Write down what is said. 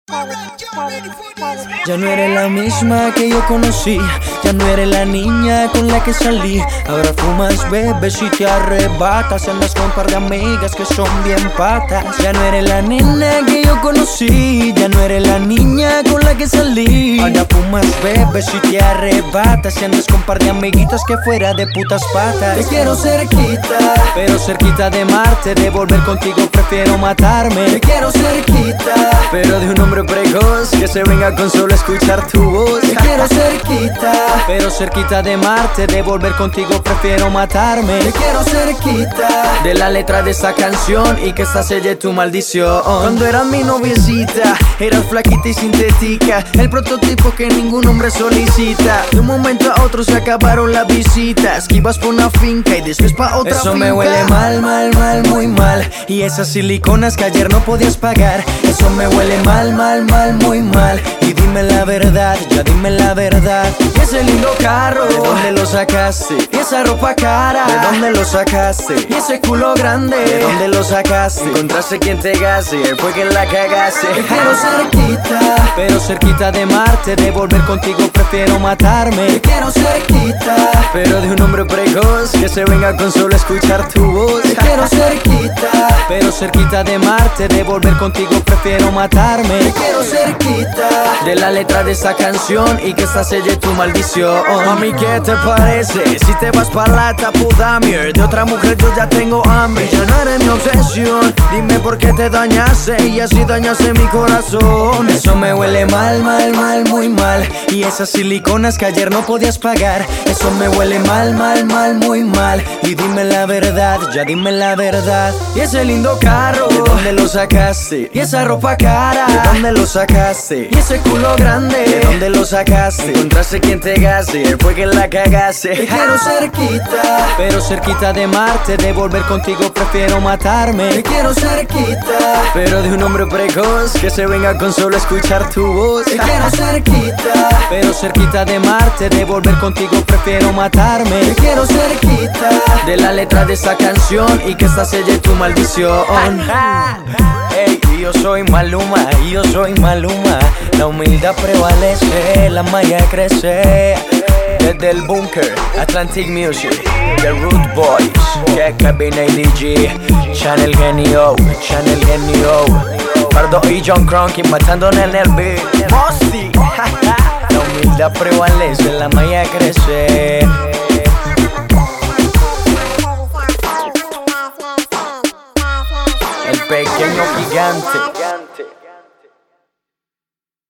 Ya no eres la misma que yo conocí, ya no eres la niña con la que salí. Ahora fumas, bebes y te arrebatas, andas con un par de amigas que son bien patas. Ya no eres la nena que yo conocí, ya no eres la niña con la que salí. Ahora fumas, bebes y te arrebatas, andas con un par de amiguitas que fuera de putas patas. Te quiero cerquita, pero cerquita de Marte, de volver contigo prefiero matarme. Te quiero cerquita, pero de un hombre precoz que se venga con solo escuchar tu voz. Te quiero cerquita, pero cerquita de Marte, de volver contigo prefiero matarme. Te quiero cerquita de la letra de esta canción y que esta selle tu maldición. Cuando eras mi noviecita, eras flaquita y sintética, el prototipo que ningún hombre solicita. De un momento a otro se acabaron las visitas, que ibas por una finca y después pa' otra finca. Eso me huele mal, mal, mal, muy mal. Y esas siliconas que ayer no podías pagar. Eso me huele mal, mal, mal, muy mal. Y dime la verdad, ya dime la verdad. Y ese lindo carro, ¿de dónde lo sacaste? Y esa ropa cara, ¿de dónde lo sacaste? Y ese culo grande, ¿de dónde lo sacaste? Encontraste quien te gase, fue que la cagaste. Te quiero cerquita, pero cerquita de Marte, de volver contigo prefiero matarme. Te quiero cerquita, pero de un hombre precoz que se venga con solo escuchar tu voz. Te quiero cerquita, pero cerquita de Marte, de volver contigo prefiero matarme. Te quiero cerquita de la letra de esta canción y que esta selle tu maldición. Mami, ¿qué te parece? Si te vas pa' la Tapudamir, de otra mujer yo ya tengo hambre. Ya no eres mi obsesión, dime por qué te dañaste y así dañaste mi corazón. Eso me huele mal, mal, mal, muy mal. Y esas siliconas que ayer no podías pagar. Eso me huele mal, mal, mal, muy mal. Y dime la verdad, ya dime la verdad. Y ese lindo carro, ¿de dónde lo sacaste? Y esa ropa cara, ¿de dónde lo sacaste? Y ese culo grande, ¿de dónde lo sacaste? Encontraste quien te gase, fue que la cagaste. Te quiero cerquita, pero cerquita de Marte, de volver contigo prefiero matarme. Te quiero cerquita, pero de un hombre precoz que se venga con solo escuchar tu voz. Te quiero cerquita, pero cerquita de Marte, de volver contigo prefiero matarme. Te quiero cerquita de la letra de esta canción y que esta selle tu maldición. Ey, y yo soy Maluma, y yo soy Maluma. La humildad prevalece, la malla crece. Desde el búnker, Atlantic Music, The Root Boys, que cabina y DJ, Channel Genio, Channel Genio, Pardo y John Cronky matando en el beat. Mossy, la humildad prevalece, la malla crece. El pequeño gigante.